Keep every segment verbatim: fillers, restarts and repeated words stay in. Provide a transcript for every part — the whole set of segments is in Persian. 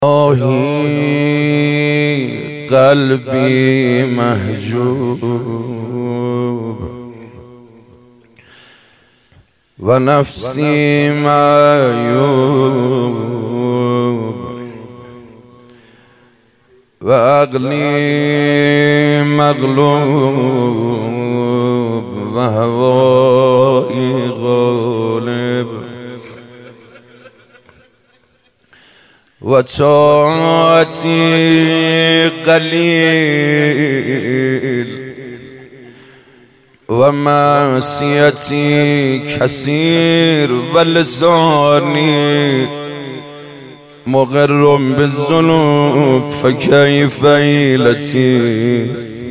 آهی قلبی محجوب و نفسی معیوب و عقلی مغلوب و هوایی غالب و طاعتی قلیل و معصیتی کثیر و لسانی مقر بالذنوب فکیف حیلتی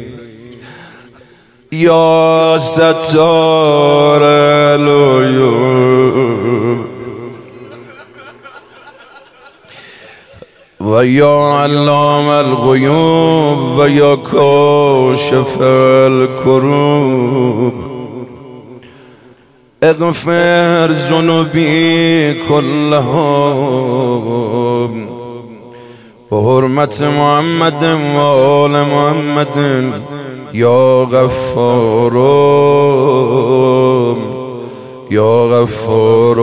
یا ستار العیوب و یا علام الغیوب و یا کاشف الکروب اغفر ذنوبی کلها بحرمت محمد و آل محمد یا غفار یا غفار.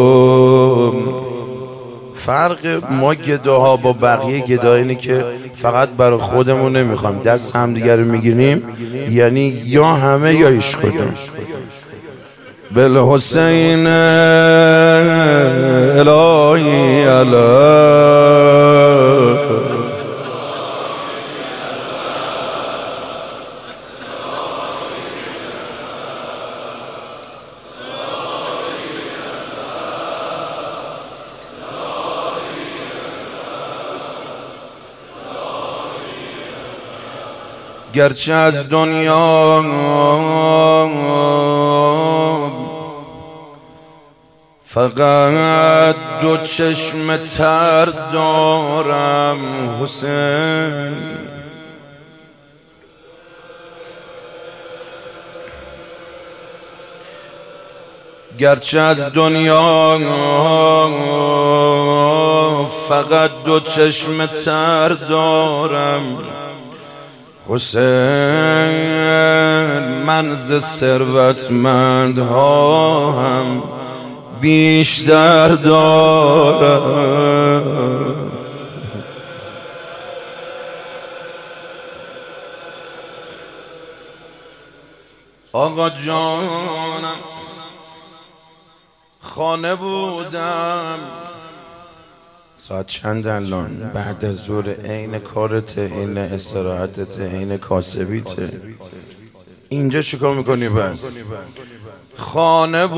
فرق ما گداها با بقیه گدا اینه که فقط برای خودمون نمیخوام دست همدیگه رو میگیریم، یعنی یا همه یا هیچ کدوم. بالحسین الهی علی گرچه از دنیا فقط دو چشم تر دارم حسین، گرچه از دنیا فقط دو چشم تر دارم حسین، من ز ثروتمندها هم بیشتر دارم. آقا جانم خانه بودم، ساعت چند الان؟ بعد از ظهر، عین کارت، عین استراحتت، عین کاسبیته. اینجا چیکار میکنی بس؟ خانه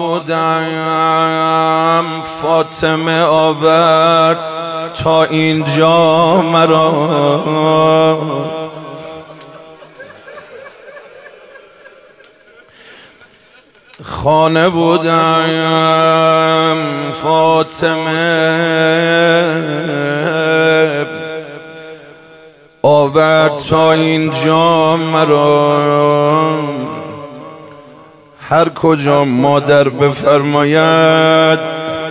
بودم فاطمه آورد تا اینجا مرا، خانه بودم فاطمه آورد تا اینجا مرا، هر کجا مادر بفرماید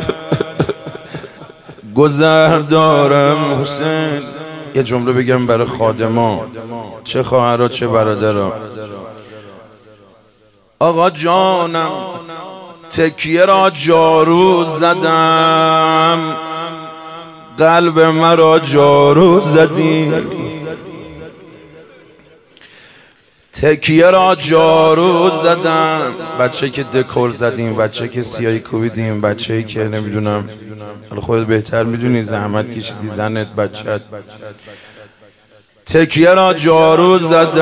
گذر دارم حسین. یه جمله بگم برای خادما، چه خواهرها چه برادرها. آقا جانم تکیه را جارو زدم، قلب مرا جارو زدی، تکیه را جارو زدم. بچه که دکور زدیم، بچه که سیاهی کوبیدیم، بچه که نمیدونم، حالا خودت بهتر میدونی، زحمت کشیدی زنت بچت. تکیه را جارو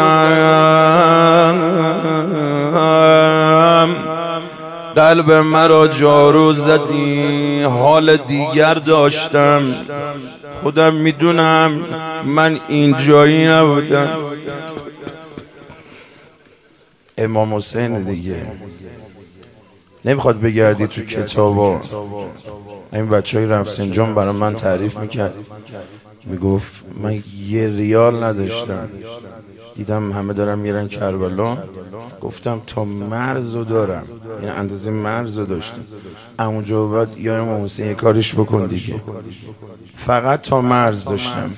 زدم، قلب مرا جارو زدی، حال دیگر داشتم، خودم میدونم من اینجایی نبودم. امام حسین دیگه، نمیخواد بگردی تو کتابا. این بچه های رفسنجان برای من تعریف میکرد، میگفت من یه ریال نداشتم، دیدم همه دارم میرن کربلا، گفتم تا مرزو دارم، این اندازه مرزو داشتم. اونجا بعد یا امام حسین یه کارش بکن دیگه، فقط تا مرز داشتم.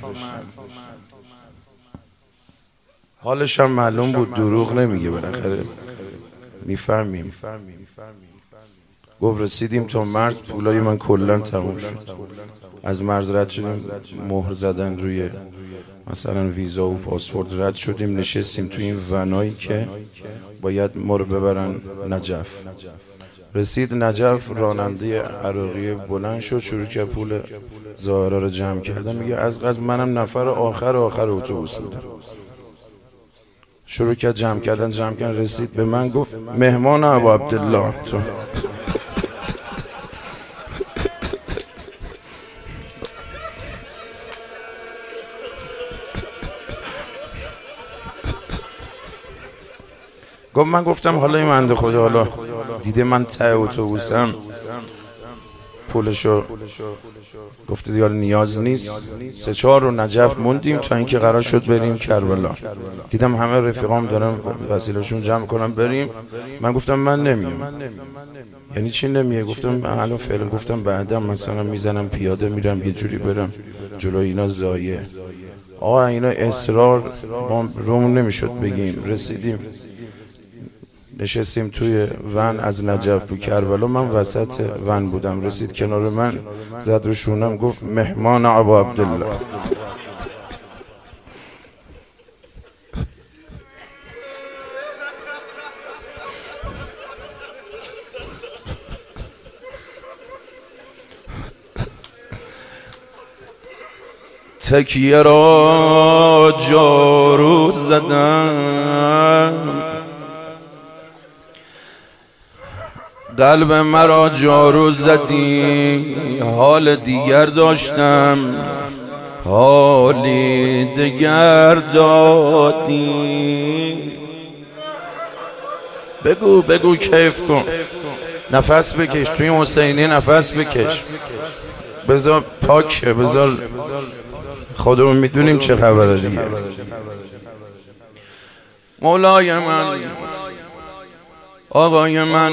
حالش هم معلوم بود، دروغ نمیگه، بالاخره میفهمیم. گفت رسیدیم تا مرز، پولای من کلا تموم شد. از مرز رد شدیم، مهر زدن روی مثلا ویزا و پاسپورت، رد شدیم، نشستیم تو این ونایی که باید ما رو ببرن نجف. رسید نجف، راننده عراقی بلند شد، شروع کرد پول زائرا رو جمع کردن. میگه از قضا منم نفر آخر آخر اتوبوس بودم. شروع کرد جمع کردن جمع کردن رسید به من، گفت مهمان ابو عبدالله تو. گفت من گفتم حالا این بنده خدا حالا دیده من ته اتوبوسم، پولشو گفته دیگه نیاز نیست. سه چهار رو نجف موندیم تا اینکه قرار شد بریم کربلا. دیدم همه رفیقام دارن وسیله‌شون جمع کنن بریم، من گفتم من نمیام. یعنی چی نمیه؟ گفتم الان فعلا، گفتم بعدا مثلا میزنم پیاده میرم یه جوری برم جلوی اینا ضایعه. آقا اینا اصرار ما رومون نمیشد بگیم. رسیدیم نشستیم توی ون از نجف به کربلا، من وسط ون بودم، رسید کنار من، زد رو شونم، گفت مهمان ابو عبدالله. تکیه را جارو زدم، قلب مرا جارو زدی، حال دیگر داشتم حالی دیگر دادی. بگو بگو کیف کن، نفس بکش، توی حسینی نفس بکش، بذار پاکه، بذار خودمون میدونیم چه خبره دیگه. مولای من، آقای من،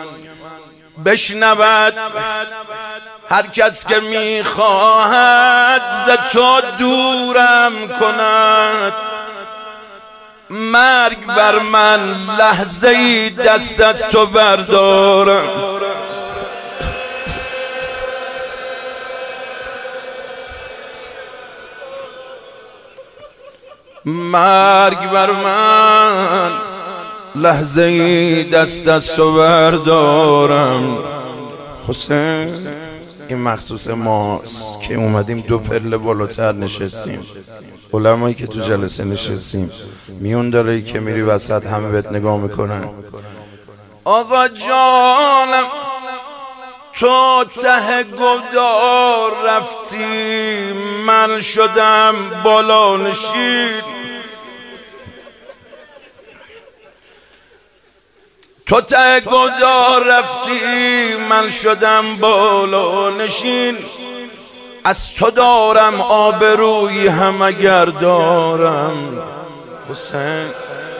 بشنود هر کس که میخواهد ز تو دورم کند، مرگ بر من لحظه ای دست از تو بردارم. مرگ بر من لحظه ای دست از تو بردارم. حسین این مخصوص ماست که اومدیم دو پله بالاتر نشستیم، علمایی که تو جلسه نشستیم، میون داره که میری وسط همه بهت نگاه میکنن. آقا جانم تو ته گودار رفتی، من شدم بالا نشین. تو ته گودار رفتی، من شدم بالا نشین. از تو دارم آبرویی هم اگر دارم. حسین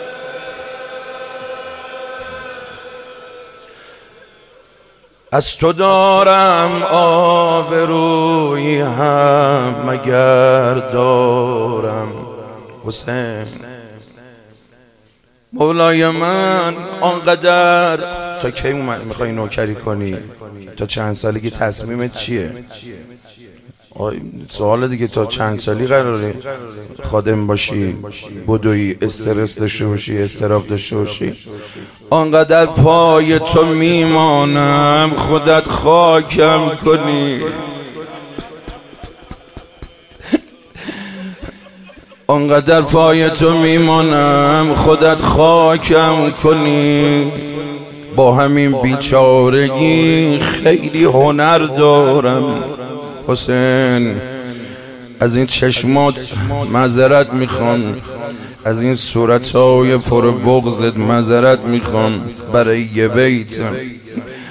از تو دارم آبرویی هم اگر دارم. حسین مولای من، آنقدر تا کی میخوای نوکری کنی؟ تا چند سالگی تصمیمت چیه؟ سوال دیگه، تا چند سالی قراره خادم باشی، بدوی، استرس داشته باشی، استراب داشته باشی؟ آنقدر پای تو میمانم خودت خاکم کنی. آنقدر پای تو میمانم خودت خاکم کنی. با همین بیچارگی خیلی هنر دارم. حسین از این چشمات معذرت میخوام، از این صورتهای پر بغضت معذرت میخوام. برای یه بیت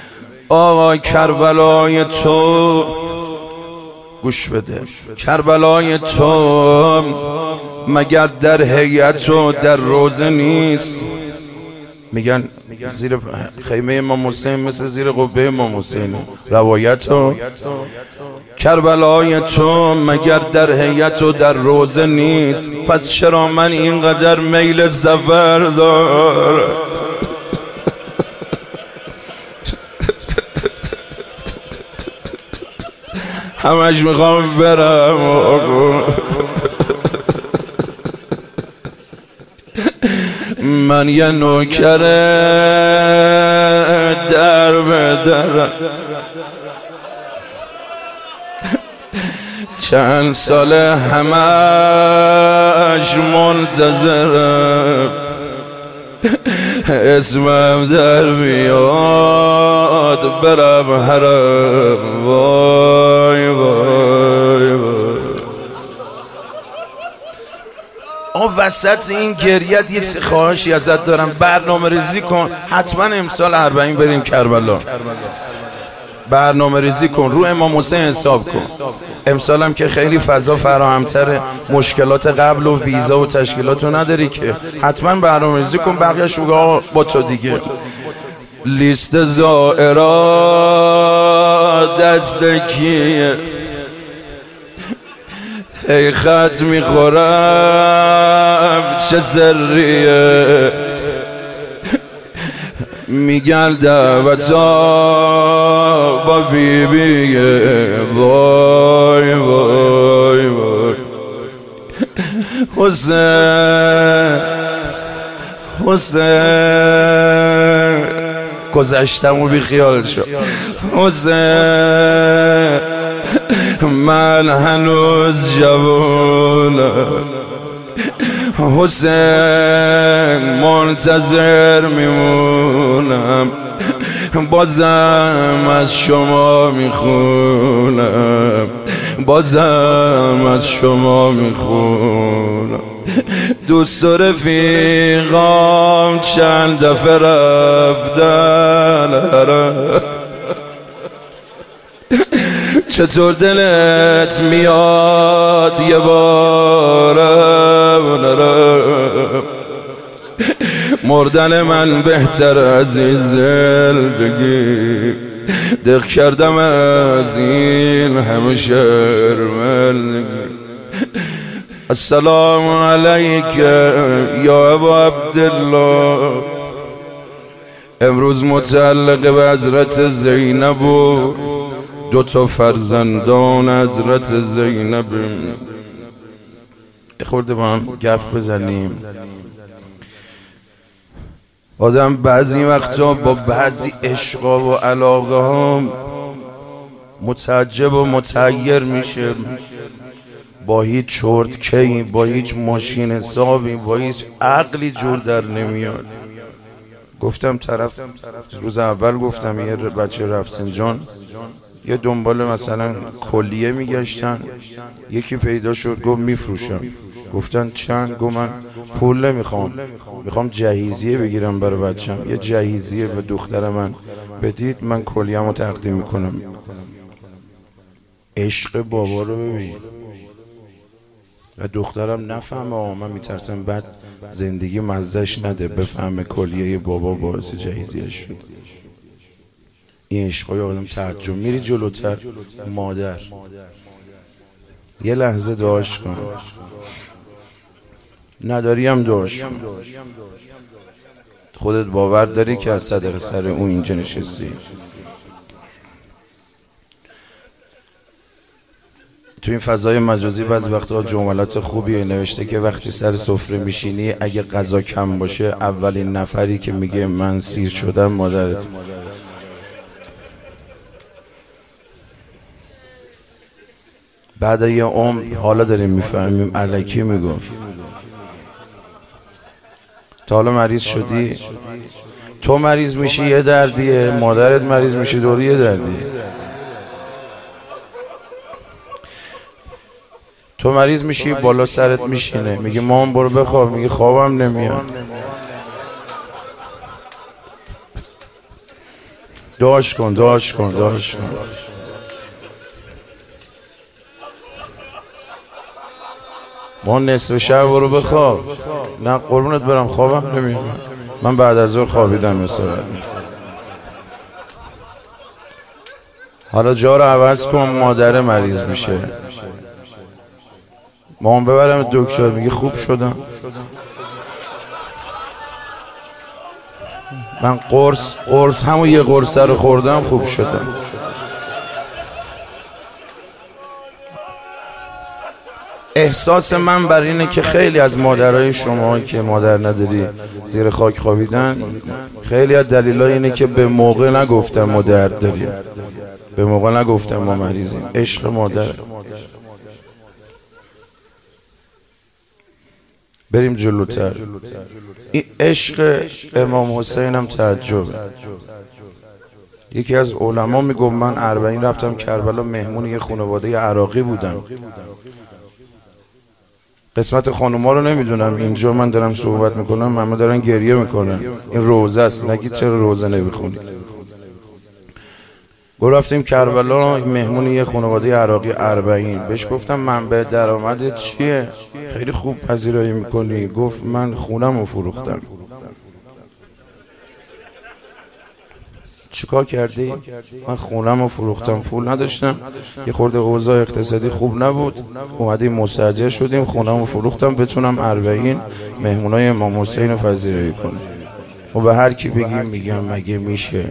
آقا کربلای تو گوش بده، کربلای تو مگر در هیئت و در روزه نیست؟ میگن زیر خیمه امام حسین مثل زیر قبه امام حسین. روایت ها کربلای تو مگر در هیئت و در روزه نیست؟ پس چرا من اینقدر میل ظفر دارم؟ همش میخوام برم من یه نوکر در به در، چند سال همش منتظرم اسمم در بیاد برم حرم. وای وای وای آه وسط این گریت یه خواهشی ازت دارم، برنامه ریزی کن، حتما امسال اربعین بریم کربلا. برنامه ریزی کن، رو امام حسین حساب کن. امسال هم که خیلی فضا فراهمتره، مشکلات قبل و ویزا و تشکیلاتو نداری که، حتما برنامه ریزی کن. بقیه‌اش با تو دیگه. لیست زائرا دست کیه؟ ای خط میخورم چه سریه؟ میگن دعوتا با بیبیه. وای وای وای حسین حسین گذشتم و بی خیال شد. حسین من هنوز جوانم، حسین منتظر میمونم، بازم از شما میخونم، بازم از شما میخونم. دوست و رفیقام چند دفعه رفتن، چطور دلت میاد یه بارم نرم؟ مردن من بهتر از این زندگی، دق کردم از این همه شرمندگی. السلام علیک یا ابا عبدالله، امروز متعلق به حضرت زینب و دو تا فرزندان حضرت زینب. خورده با هم گپ بزنیم. آدم بعضی وقتا با بعضی عشقا و علاقه ها متعجب و متحیر میشه. با هیچ چرتکی، با هیچ ماشین حسابی، با هیچ عقلی جور در نمیاد. گفتم طرف روز اول گفتم یه بچه رفسنجان یه دنبال مثلا کلیه میگشتن، یکی پیدا شد گفت میفروشم. گفتن چند؟ گفت من پول نمیخوام، میخوام جهیزیه بگیرم برای بچم، یه جهیزیه به دختر من بدید من کلیه‌مو تقدیم میکنم. عشق بابا رو ببین. و دخترم نفهمه، آه من میترسم بعد زندگی مزدش نده، بفهمه کلیه بابا باعث جهیزیه شد. این عشقای آدم تعجب. میری جلوتر، مادر یه لحظه دعاش کن، نداری هم دعاش کن. خودت باور داری که از صدق سر اون اینجا نشستی. تو این فضای مجازی بعضی وقتا جملات خوبی نوشته که وقتی سر سفره میشینی اگه غذا کم باشه اولین نفری که میگه من سیر شدم مادرت. بعد یه عمر حالا داریم میفهمیم الکی میگفت. تا حالا مریض شدی؟ تو مریض میشی یه دردیه، مادرت مریض میشی دوری یه دردیه. تو مریض میشی بالا سرت میشینه میگه مامان برو بخواب، میگه خوابم نمیاد. دعاش کن دعاش کن دعاش کن. ما نصف شب برو بخواب. نه قربونت برم خوابم نمیاد. من بعد از ظهر خوابیدم مثلا. حالا جا رو عوض کن، مادر مریض میشه. مامان ببرم دکتر، میگه خوب شدم. من قرص قرص همون یه قرص رو خوردم خوب شدم. احساس من بر اینه که خیلی از مادرای شما که مادر نداری زیر خاک خوابیدن، خیلی از دلایل اینه که به موقع نگفتن ما درد داریم، به موقع نگفتن ما مریضیم. عشق مادر. بریم جلوتر. این عشق امام حسین هم تعجبه. یکی از علما میگم من اربعین رفتم کربلا، مهمون یه خانواده عراقی بودم. قسمت خانوما رو نمیدونم، اینجا من دارم صحبت میکنم همه دارن گریه میکنن. این روزه است، نگید چرا روزه نمیخونید. گو رفتیم کربلا، مهمون یه خانواده عراقی اربعین. بهش گفتم منبع درآمدت چیه؟ خیلی خوب پذیرایی میکنی. گفت من خونم رو فروختم. چیکار کردی؟ من خونم رو فروختم، پول نداشتم، یه خورده اوضاع اقتصادی خوب نبود، اومدیم مستاجر شدیم، خونم رو فروختم بتونم اربعین مهمونای امام حسین رو پذیرایی کنم. و به هر کی بگیم میگم مگه میشه؟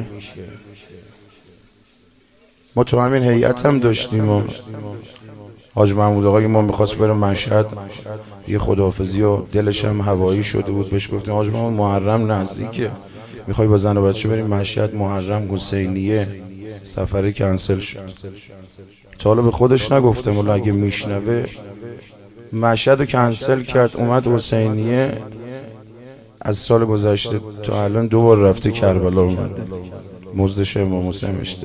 ما تو همین هیئت هم داشتیم و حاج محمود آقا ما میخواست بره مشهد، یه خداحافظی و دلش هم هوایی شده بود. بهش گفتیم حاج محمود محرم نزدیکه، میخوای با زن و بچه بریم مشهد؟ محرم حسینیه، سفره کنسل شد. تا حالا به خودش نگفتم ولی اگه میشنوه، مشهد رو کنسل کرد، اومد حسینیه. از سال گذشته تا الان دو بار رفته کربلا، اومده مزدش امام حسین میشته.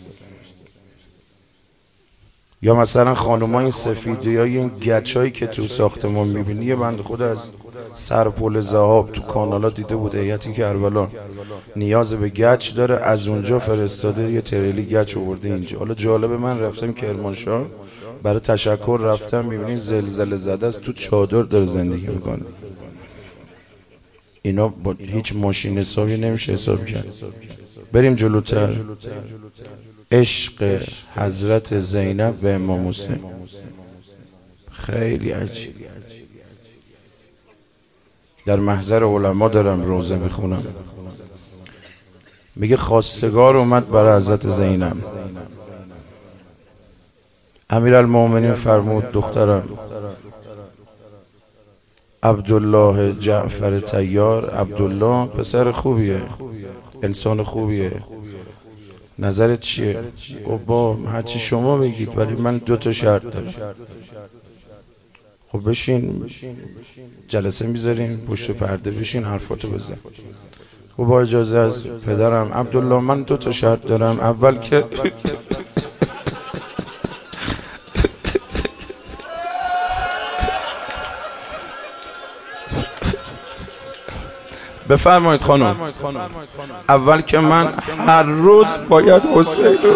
یا مثلا خانوما این سفیدی های این گچایی که تو ساختمان میبینی، یه بند خود از سرپل ذهاب تو کانالا دیده بود هیئتی کربلا نیاز به گچ داره، از اونجا فرستاده یه تریلی گچ آورده اینجا. حالا جالبه من رفتم کرمانشاه برای تشکر، رفتم میبینی زلزله زده است، تو چادر داره زندگی میکنه. اینا با هیچ ماشین حسابی نمیشه حساب کرد. بریم جلوتر. عشق حضرت زینب به امام حسین خیلی عجیب. در محضر علما دارم روزه میخونم، میگه خواستگار اومد برای حضرت زینب. امیرالمومنین فرمود دخترم عبدالله جعفر طیار، عبدالله پسر خوبیه، انسان خوبیه، نظرت چیه؟ خب با هرچی شما بگید، ولی من دو تا شرط دارم. خب بشین جلسه میذاریم پشت پرده، بشین حرفاتو بزن. خب با اجازه از پدرم عبدالله من دو تا شرط دارم. اول که بفرمایید خانم. اول که من هر روز باید حسین رو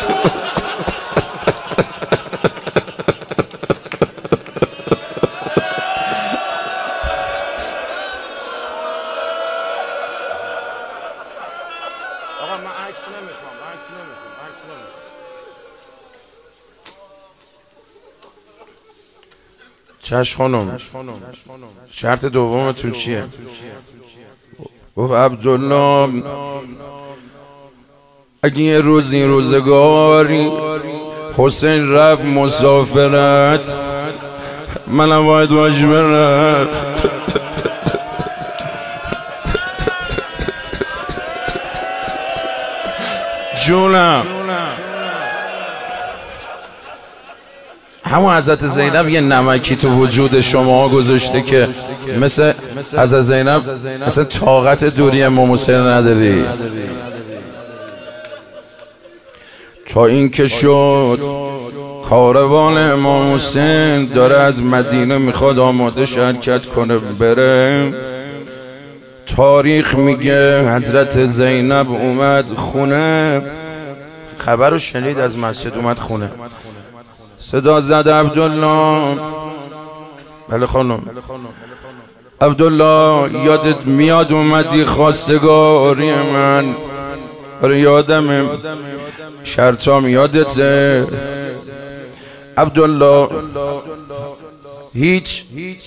آقا من عکس نمیخوام، عکس نمیخوام، عکس نمیخوام. چشم خانم. شرط دومتون چیه؟ گفت عبدالله اگه یه روز این روزگاری حسین رفت مسافرت، منم باید واجب برم. جونم همون حضرت زینب یه نمکی تو وجود شما گذاشته که مثل حضرت زینب مثل طاقت دوری امام حسین نداری. تا این که شد کاروان امام حسین داره از مدینه میخواد آماده شرکت کنه بره، تاریخ میگه حضرت زینب اومد خونه، خبر رو شنید، از مسجد اومد خونه، صدا زد عبدالله. بله خانم. عبدالله یادت میاد اومدی خواستگاری من؟ آره یادمه، شرطام یادته؟ عبدالله هیچ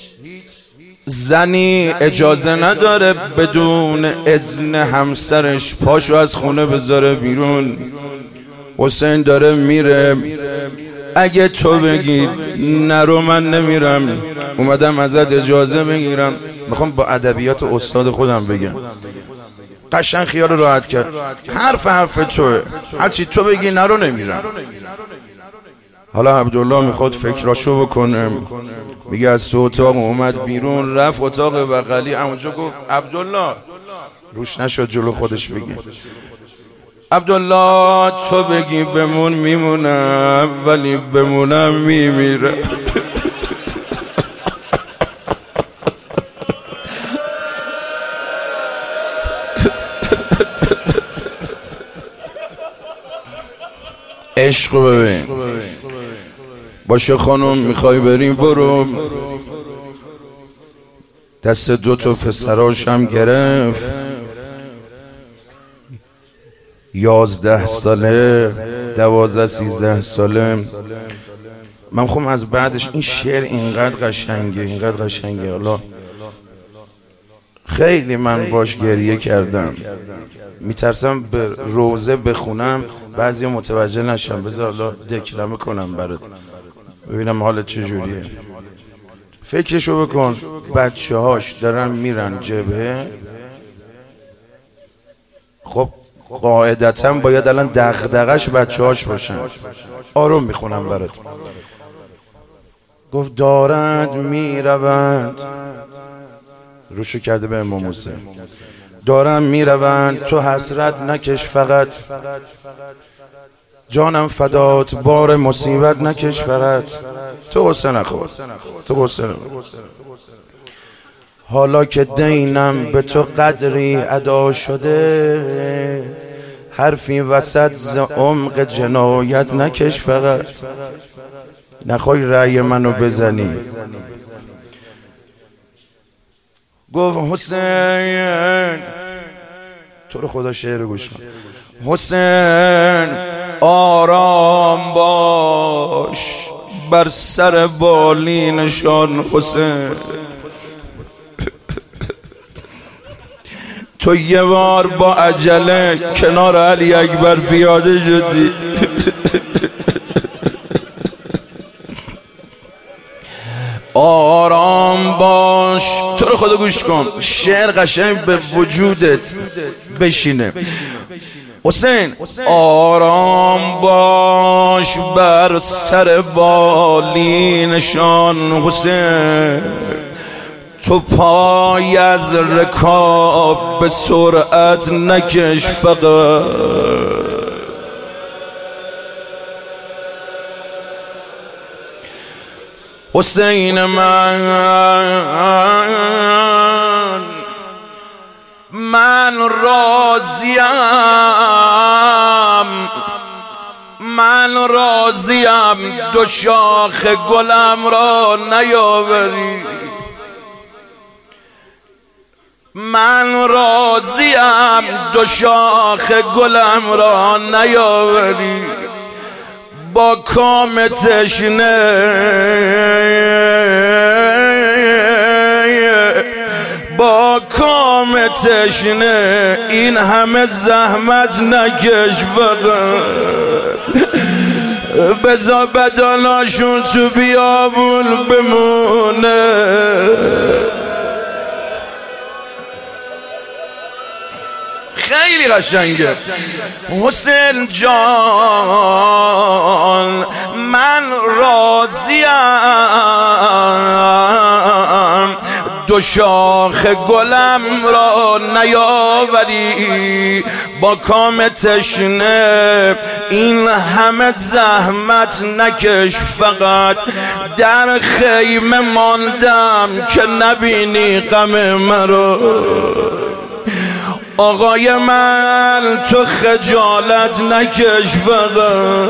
زنی اجازه نداره بدون اذن همسرش پاشو از خونه بذاره بیرون. حسین داره میره، اگه تو بگی نرو من نمیرم، اومدم ازت اجازه بگیرم. میخوام با ادبیات استاد خودم بگم، قشنگ خیال راحت کرد، حرف حرف توه، هرچی تو بگی نرو نمیرم. حالا عبدالله میخواد فکراشو بکنه، میگه از تو اتاق اومد بیرون، رفت اتاق بغلی، اونجا گفت عبدالله، روش نشد جلو خودش بگه، عبدالله تو بگی بمون میمونم، ولی بمونم میمیره. عشق ببین. باشه خانم میخوای بریم برو. دست دو تا پسراشم گرفت، یازده ساله، دوازده سیزده ساله. من خودم از بعدش این شعر اینقدر قشنگه، اینقدر قشنگه، الله خیلی من باش گریه کردم، میترسم به روزه بخونم بعضی متوجه نشم، بذار الله دکلمه کنم برات ببینم حالت چجوریه. فکرشو بکن، بچه هاش دارن میرن جبهه، خب قاعدتا باید الان دغدغش بچه هاش باشن. آروم میخونم برات. گفت دارند میروند، روشو کرده به امام حسین، دارم میروند تو حسرت نکش فقط، جانم فدات بار مصیبت نکش فقط، تو غصه نخور، تو غصه نخور. حالا که دینم به تو قدری ادا شده، حرفی وسط ز عمق جنایت نکش فقط، نخوای رأی منو بزنی. گفت حسین، تو رو خدا شعر گوش کن، حسین آرام باش بر سر بالینشان، حسین تو یه بار با عجله کنار علی اکبر پیاده شدی، آرام باش. تو رو خدا گوش کن، شعر قشنگ به وجودت بشینه. حسین آرام باش بر سر بالینشان، حسین تو پای از رکاب به سرعت نکش فقط، حسین من من راضیم، من راضیم دو شاخ گلم را نیاوری، من راضیم دو شاخ گلم را نیاوری، با کام تشنه با کام تشنه این همه زحمت نکش فقط، بذار بدناشون تو بیابون بمونه. خیلی قشنگه. حسین جان من راضیم دو شاخ گلم را نیاوری، با کام تشنه این همه زحمت نکش فقط، در خیمه ماندم که نبینی غم مرا. آقای من تو خجالت نکش فقط،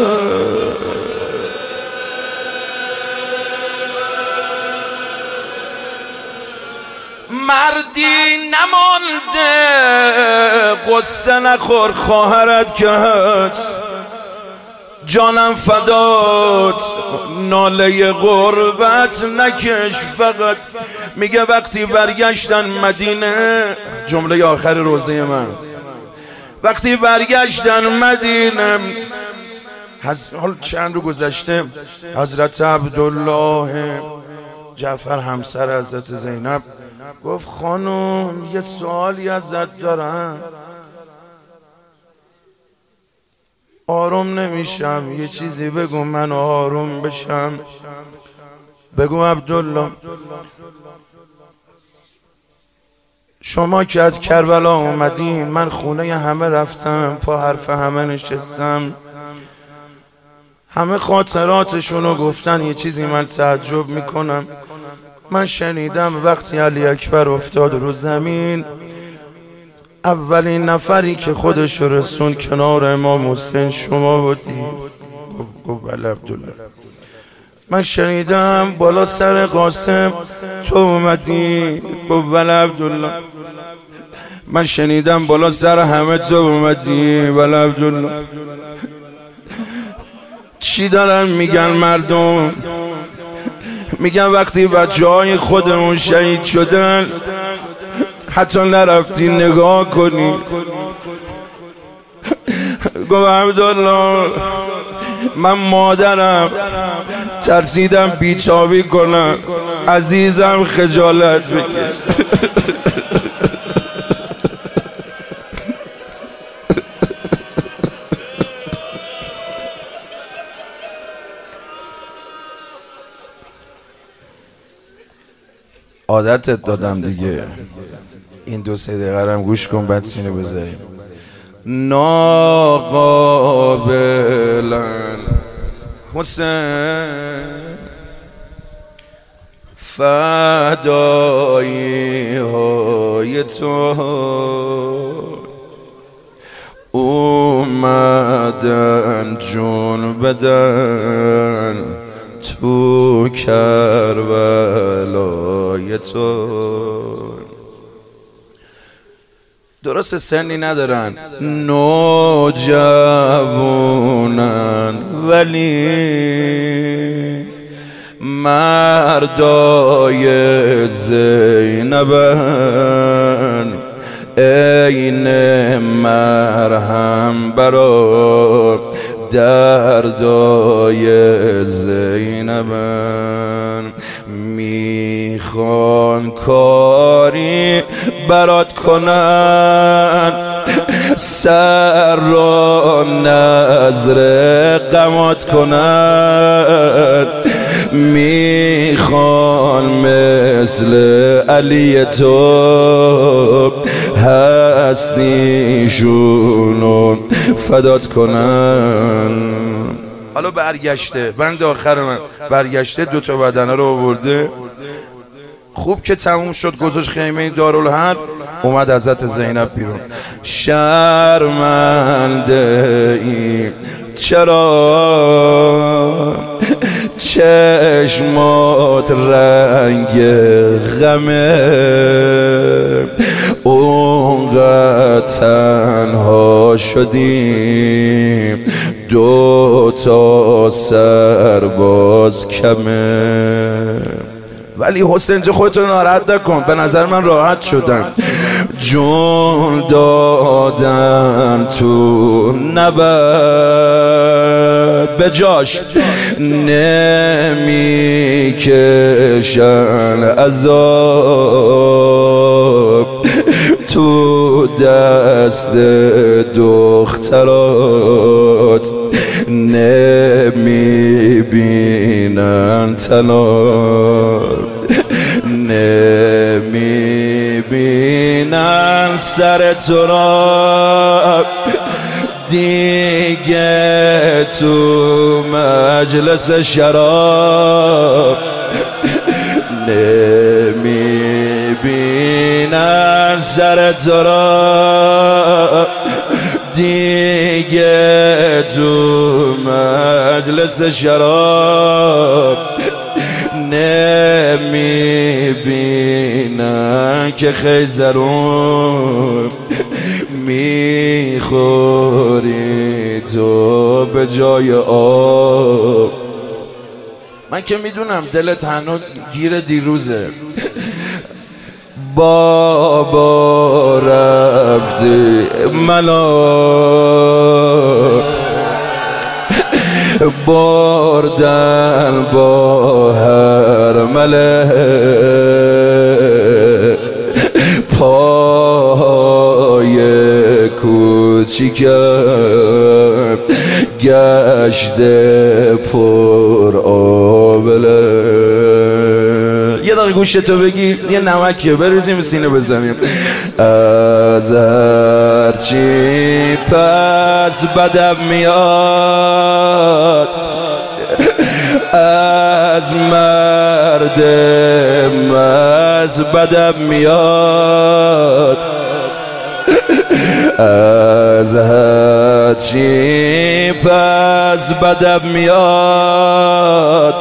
مردی نمانده قصه نخور خواهرت که هست، جانم فدات ناله غربت نکش فقط. میگه وقتی برگشتن مدینه، جمله آخر روزه من، وقتی برگشتن مدینه، حال چند رو گذشته حضرت عبدالله جعفر همسر حضرت زینب گفت خانم یه سوالی ازت دارم، آروم نمیشم، یه چیزی بگو من آروم بشم. بگو عبدالله. شما که از کربلا اومدین، من خونه همه رفتم، پا حرف همه نشستم، همه خاطراتشونو گفتن، یه چیزی من تعجب میکنم. من شنیدم وقتی علی اکبر افتاد رو زمین، اولین نفری که خودش رسون کنار امام حسین شما بودی. گفت بله عبدالله. من شنیدم بالا سر قاسم تو اومدی. گفت بله عبدالله. من شنیدم بالا سر همه تو اومدی. بله عبدالله. چی دارن میگن مردم؟ میگن وقتی بچه های خودمون شهید شدن حتی نرفتی نگاه کنی. گفت عبدالله من مادرم ترسیدم بیچابی کنم، عزیزم خجالت بکش. عادتت دادم دیگه، این دو سه دقیقه هم گوش کن بعد سینه بزنیم. ناقابلا حسین فدایی های تو اومدن جون بدن تو کربلای تو. درست سنی ندارن، نوجوانن ولی مردای زینبن، عین مرهم برا دردای زینبن. میخوان کاری برات کنن، سر را نظر غمات کنن. میخوان مثل علی تو هستیشونو فدات کنن. حالا برگشته، بند آخر من برگشته، دوتا بدنه رو آورده. خوب که تموم شد گذاشت خیمه دارالحرب، اومد حضرت زینب بیرون. شرمنده ای چرا چشمات رنگ غمه، اونقدر تنها شدیم دو تا سرباز کمه. ولی حسین جا خودتو ناراحت نکن، به نظر من راحت شدن. جون دادن تو نبرد به جاش، نمیکشن عذاب تو دست دخترات، نمیبینن تنار، نمیبینن سر تو را دیگه تو مجلس شراب، نمیبینن میبینن سر تو را دیگه تو مجلس شراب نمیبینن که خیزرون میخوری تو به جای آب. من که میدونم دلت هنوز گیر دیروزه. بابا رفتی ملا بردن با هر مله پای کوچیکم گشته پر آبله. یه دقیقه گوشتو بگی یه نمکیه بریزیم سینه بزنیم. از هرچی پس بدم میاد از مرد مز بدم میاد از هرچی پس بدم میاد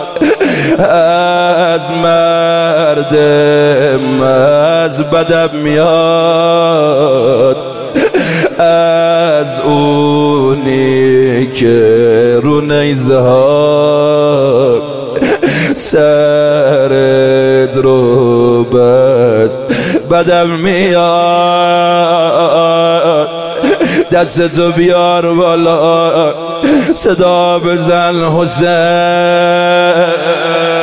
از مرد مز بدم میاد از اونی که رو نیزه ها سرت رو بست بدم میاد. دستتو بیار بالا صدا بزن حسین.